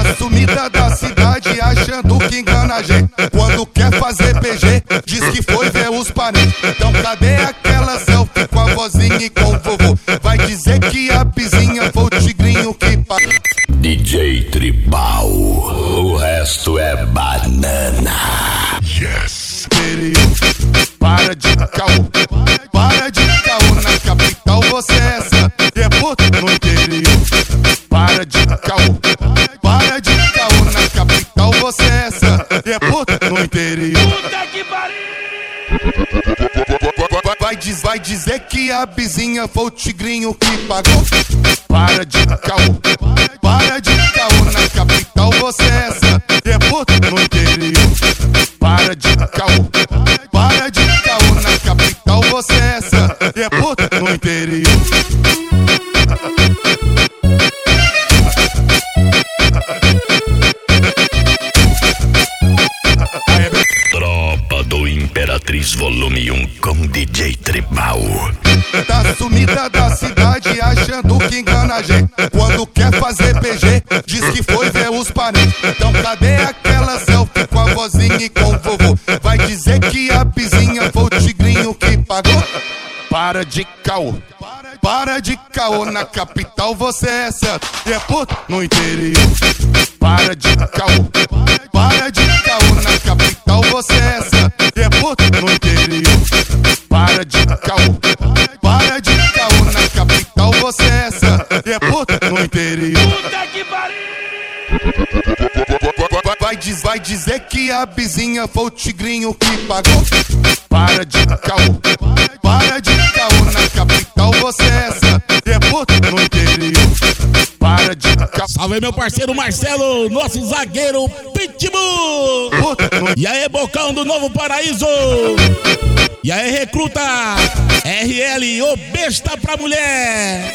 Sumida da cidade achando que engana a gente. Quando quer fazer PG, diz que foi ver os parentes. Então cadê aquela selfie com a vozinha e com o vovô? Vai dizer que a vizinha foi o tigrinho que pagou. DJ Tribal, o resto é banana. Yes. Para de caô, para de caô. Na capital você é essa, é puto no interior. Para de caô, para de caô. Na capital você é essa, é puto no interior. Puta que pariu! Vai dizer que a vizinha foi o tigrinho que pagou. Para de caô, para de caô. Na capital você é essa, é puto no interior. Para de caô, para de caô. Na capital você é essa, é puto no interior. Tropa do Imperatriz Volume 1 com DJ Tribal. Tá sumida da cidade achando que engana a gente. Quando quer fazer PG, diz que foi ver os parentes. Então cadê aquela selfie com a vozinha e com o vovô? Vai dizer que a vizinha foi o tigrinho que pagou. Para de caô, para de caô. Na capital você é certo, é puto no interior. Para de caô, para de caô. Na capital você é certo, é puto no interior. Para de caô, para de caô. Na capital você é certo, é puto no interior. Puta que pariu! Vai dizer que a vizinha foi o tigrinho que pagou. Para de caô, para de caô. Na capital você é essa, é puto no interior. Para de caô. Salve meu parceiro Marcelo, nosso zagueiro Pitbull. E aí, Bocão do Novo Paraíso. E aí, recruta RL, o besta pra mulher.